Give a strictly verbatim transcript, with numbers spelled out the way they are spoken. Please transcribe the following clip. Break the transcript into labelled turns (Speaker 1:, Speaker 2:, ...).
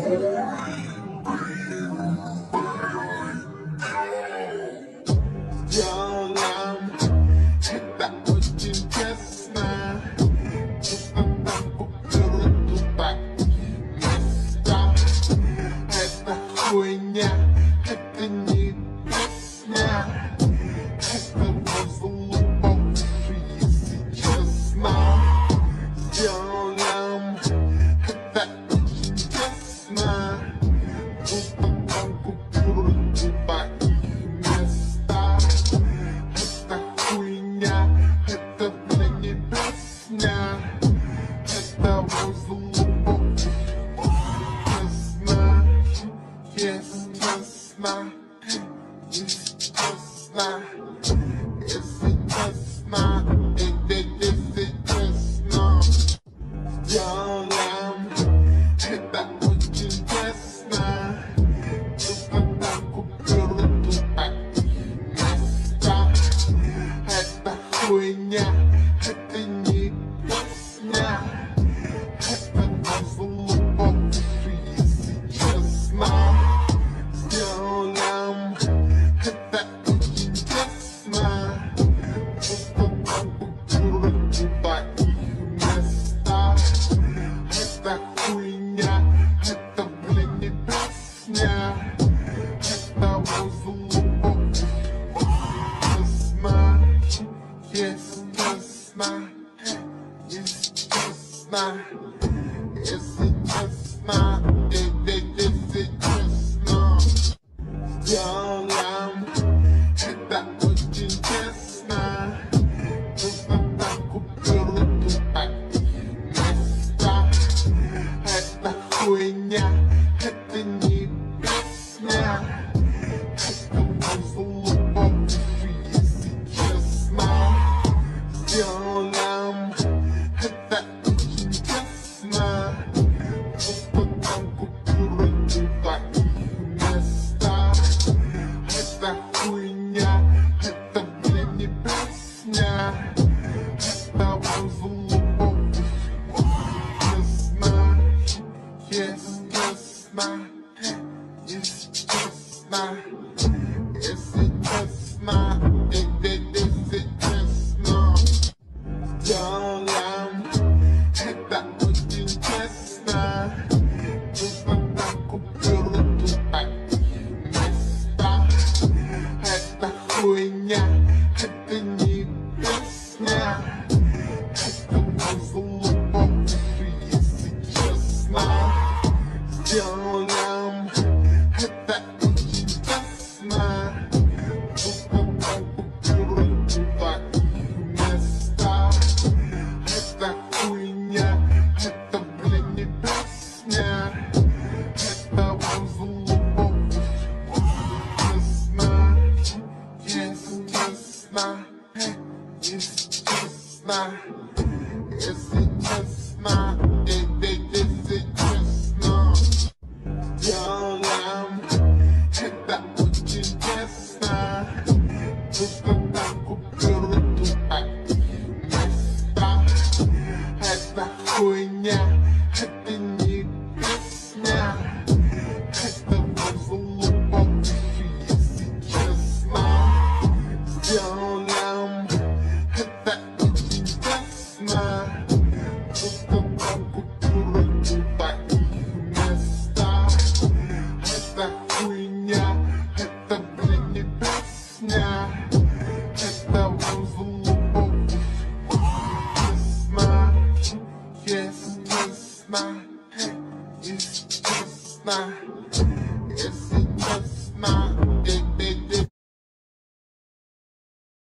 Speaker 1: Yolam, tak очень честно. Тупак места. Это хуйня, это не песня. Это возлюбовь, если честно. Yolam, это очень честно. Тупак купюры, тупак места. Это хуйня, это для не песня. Это возлюбовь, честно, если честно, если честно, если честно, если честно. Yolam, это очень честно. Тупак купюры, тупак места. Это хуйня, это не песня. Это возлюбовь, если честно. Yolam, это очень честно. Тупак купюры, тупак места. Это хуйня, это, блин, не песня. Это возлюбовь, честно, если честно, если честно, если честно, если честно. Yolam, это очень честно. Тупак купюры, тупак места. Это хуйня, это не песня. Это возлюбовь, если честно. Yolam, это очень честно. Тупак купюры, тупак места. Это хуйня, это, блин, не песня. Это возлюбовь, честно, если честно, если честно, если честно, если честно. Yolam, это очень честно. Тупак купюры, тупак места. Это хуйня, это не песня. Это возлюбовь, если честно. Yolam, это очень честно. Тупак купюры, тупак места. Это хуйня, это, блин, не песня. Это возлюбовь, честно, если честно, если честно, если честно, если честно. Yolam, это очень честно. Тупак купюры, тупак места. Это хуйня, это не песня. Это возлюбовь, если честно. Yolam, это очень честно. Тупак купюры, тупак места. Это хуйня, это, блин, не песня. Это возлюбовь, честно, если честно, если честно, если